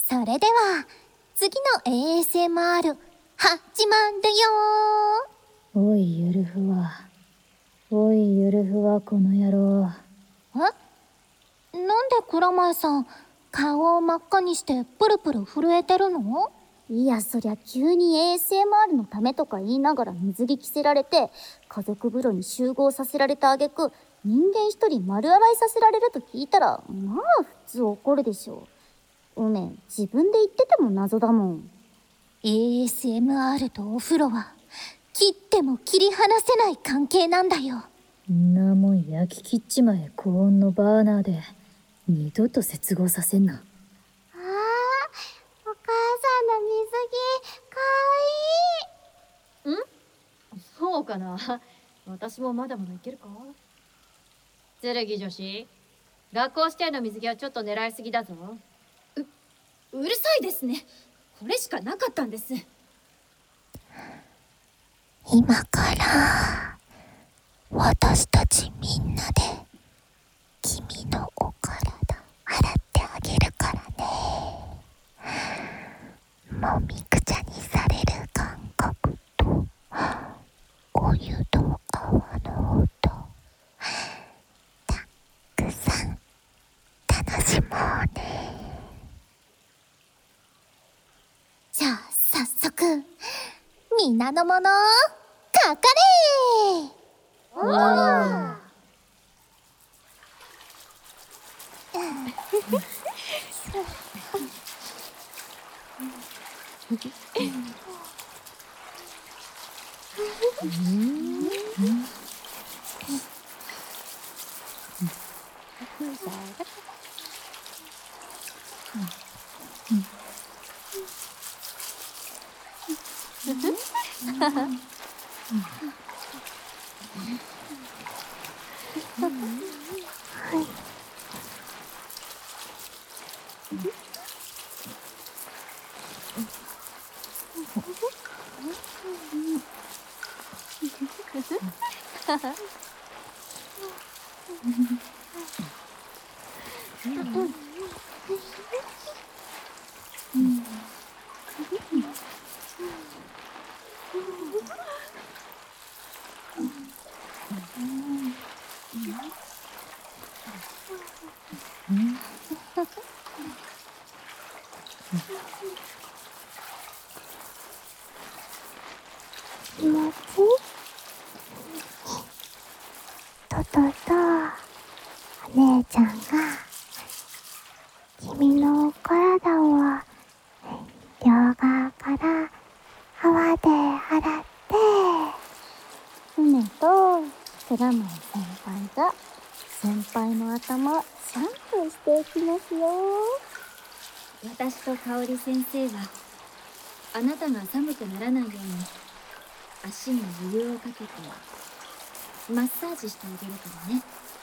それでは次の ASMR 始まるよ。 おいゆるふわ、おいゆるふわ、この野郎。 なんで蔵前さん顔を真っ赤にしてプルプル震えてるの？ いや、そりゃ急に ASMR のためとか言いながら水着着せられて、家族風呂に集合させられた挙句、人間一人丸洗いさせられると聞いたら、まあ普通怒るでしょう。自分で言ってても謎だもん。 ASMR とお風呂は切っても切り離せない関係なんだよ。 んなもん焼き切っちまえ、高温のバーナーで。二度と接合させんな。 お母さんの水着かわいい。 そうかな。私もまだまだいけるか。剣女子、学校指定の水着はちょっと狙いすぎだぞ。 うるさいですね。これしかなかったんです。 今から私たちみんなで君のお体洗ってあげるからね。もみくちゃにされる感覚とお湯と泡の音、たくさん楽しもうね。じゃあ早速みんなのものかかれ。 おー気持ちいい。お姉ちゃんが君のお体を両側から泡で洗って、梅と蔵前先輩が先輩の頭シャンプーしていきますよ。 私と香織先生はあなたが寒くならないように足にお湯をかけてマッサージしてあげるからね。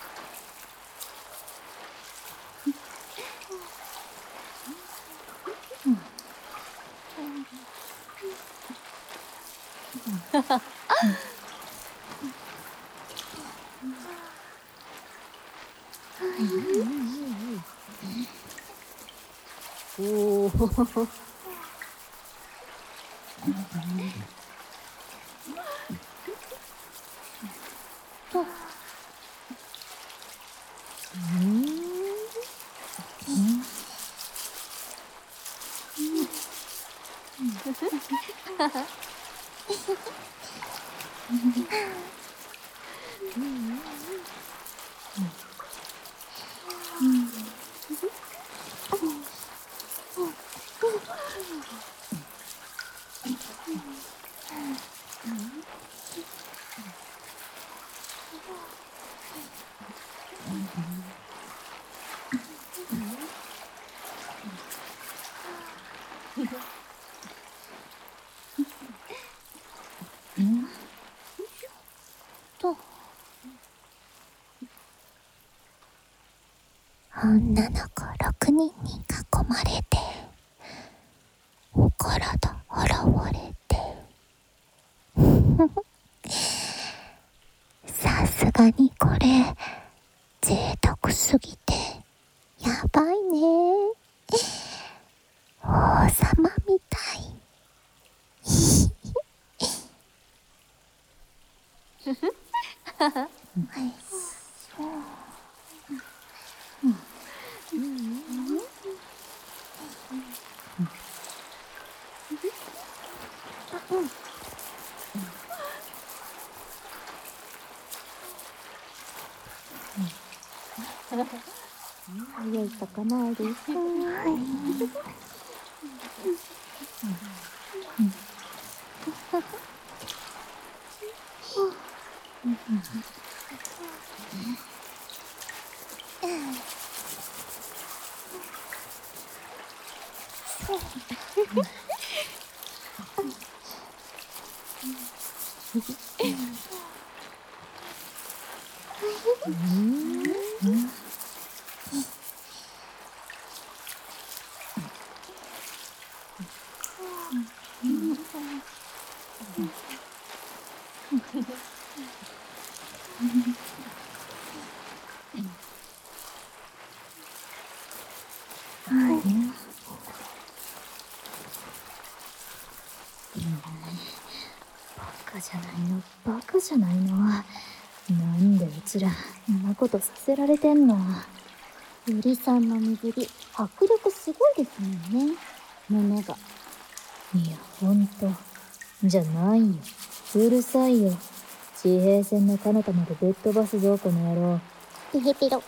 おお。 女の子6人に囲まれてお体洗われてさすがにこれ贅沢すぎてやばいね。 様みたい。 早いとかないです。 バカじゃないの、バカじゃないの。なんでうちらんなことさせられてんの。 ゆりさんの水着、迫力すごいですもんね。胸が。 いや、ほんと。じゃないよ。うるさいよ。地平線の彼方までぶっ飛ばすぞ、この野郎。 ピヘピロ。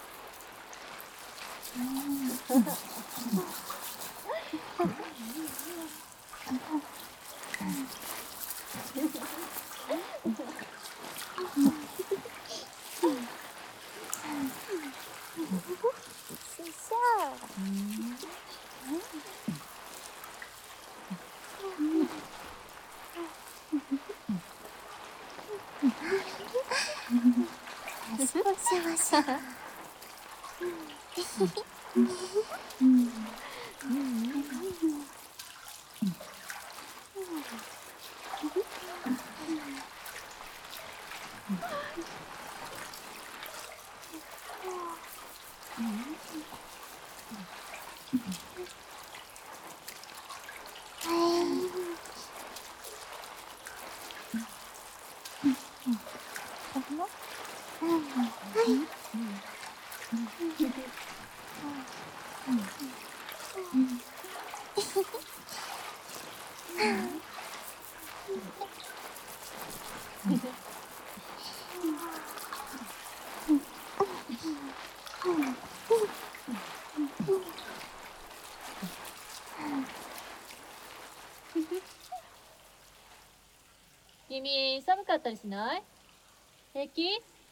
君、寒かったりしない？平気？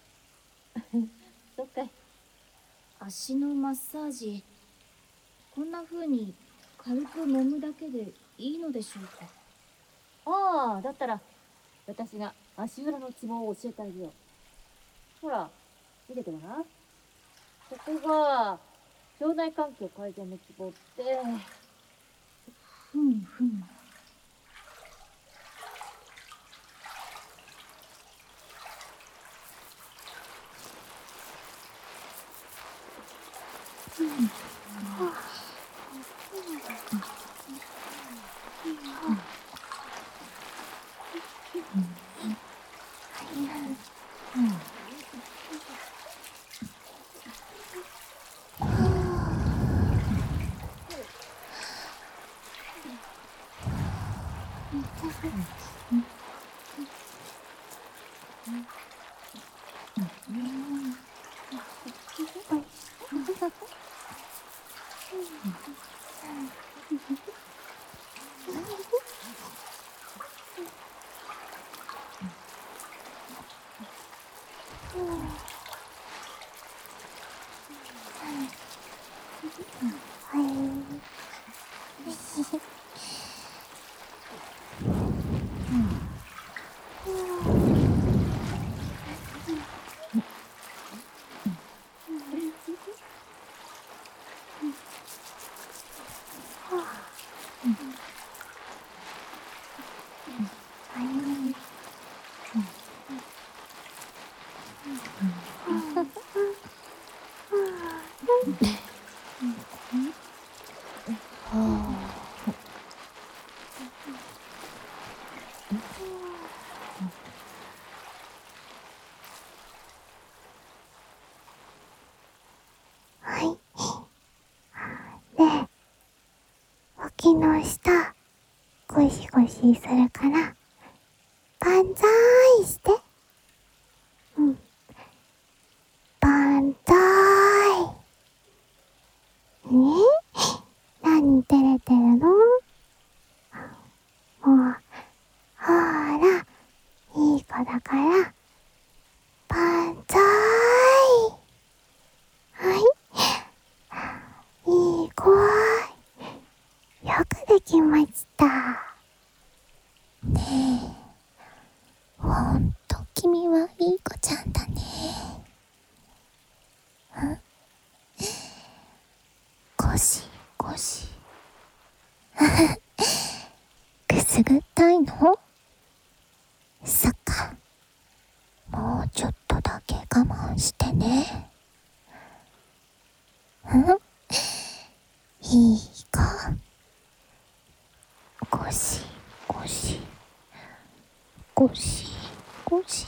そっかい。 足のマッサージ、こんな風に軽く揉むだけでいいのでしょうか？ ああ、だったら、私が足裏のツボを教えてあげよう。ほら、見ててごらん。ここが、腸内環境改善のツボって、 ふむふむ。 脇の下ゴシゴシするから万歳して。うん。万歳。何照れてるの？もう、ほら、いい子だから、万歳。はい。いい子。よくできました。ねえ、ほんと君はいい子ちゃんだね。ゴシゴシ。くすぐったいの？そっか。もうちょっとだけ我慢してね。いいか。ゴシゴシ。ゴシゴシ。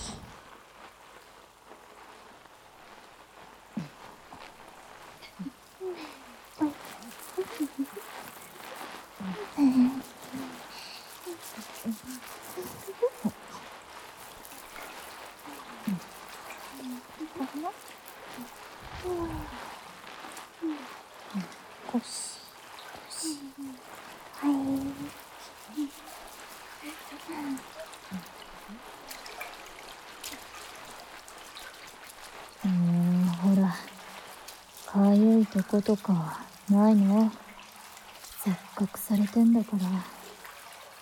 ゴシゴシ。はい。 ほら、かゆいとことかないの？せっかくされてんだから、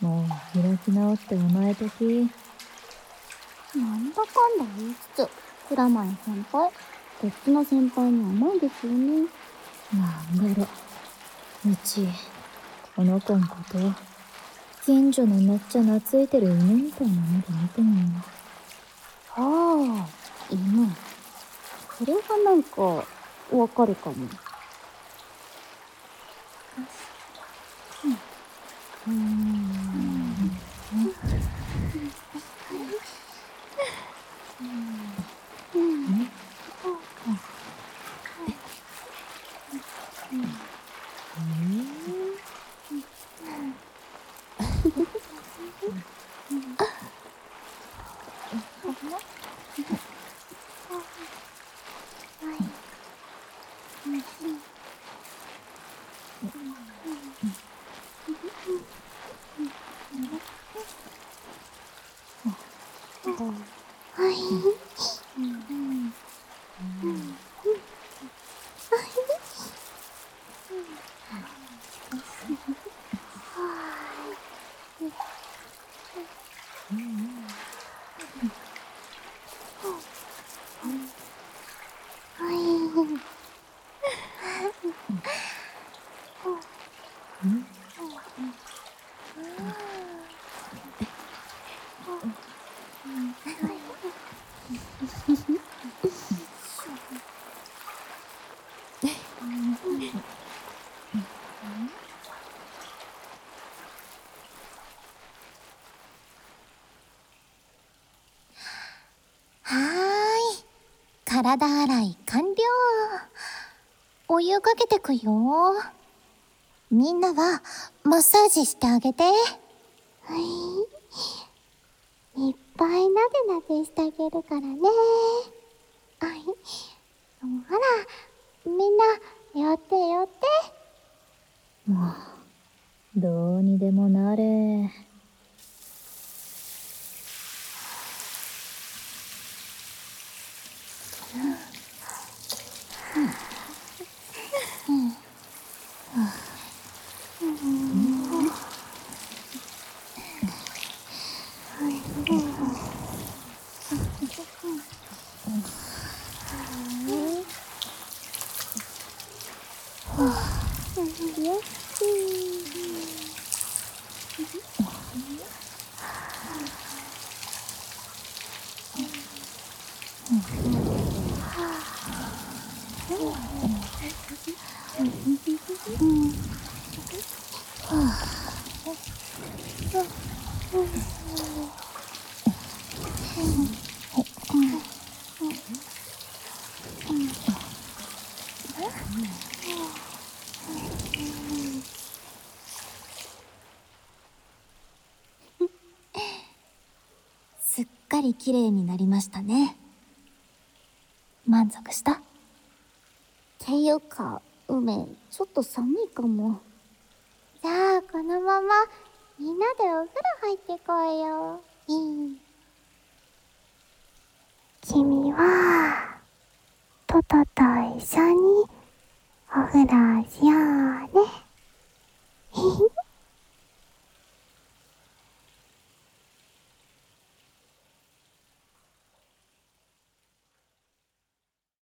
もう開き直って甘えとき。 なんだかんだ言いつつ、プラマイ先輩、こっちの先輩に甘いですよね。 なんだろ、うち、この子のこと、近所のめっちゃ懐いてる犬みたいな目で見てんの。 ああ、犬。それはなんか、わかるかも。 体洗い完了。お湯かけてくよ。みんなはマッサージしてあげて。いっぱいなでなでしてあげるからね。ほら、みんな寄って寄って。 もう、どうにでもなれ。 り綺麗になりましたね。満足した？ っていうか、梅、ちょっと寒いかも。 じゃあ、このまま、みんなでお風呂入ってこいよ。 君は、トトと一緒にお風呂しようね。